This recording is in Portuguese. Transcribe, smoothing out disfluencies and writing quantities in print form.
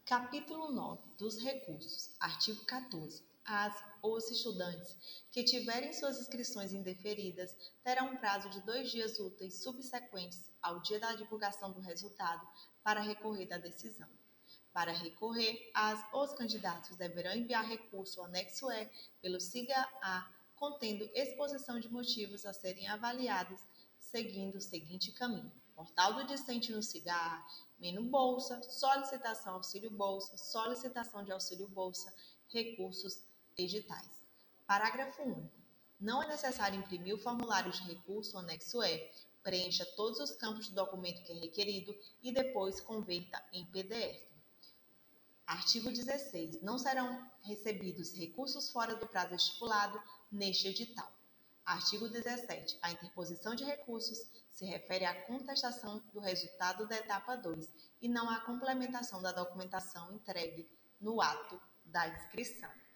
Capítulo 9 dos recursos. Artigo 14. Os estudantes que tiverem suas inscrições indeferidas terão um prazo de 2 dias úteis subsequentes ao dia da divulgação do resultado para recorrer da decisão. Para recorrer, os candidatos deverão enviar recurso anexo E pelo SIGA-A contendo exposição de motivos a serem avaliados seguindo o seguinte caminho: portal do discente no SIGA-A, menu bolsa, solicitação auxílio-bolsa, solicitação de auxílio-bolsa, recursos, editais. Parágrafo único. Não é necessário imprimir o formulário de recurso anexo E, preencha todos os campos do documento que é requerido e depois converta em PDF. Artigo 16. Não serão recebidos recursos fora do prazo estipulado neste edital. Artigo 17. A interposição de recursos se refere à contestação do resultado da etapa 2 e não à complementação da documentação entregue no ato da inscrição.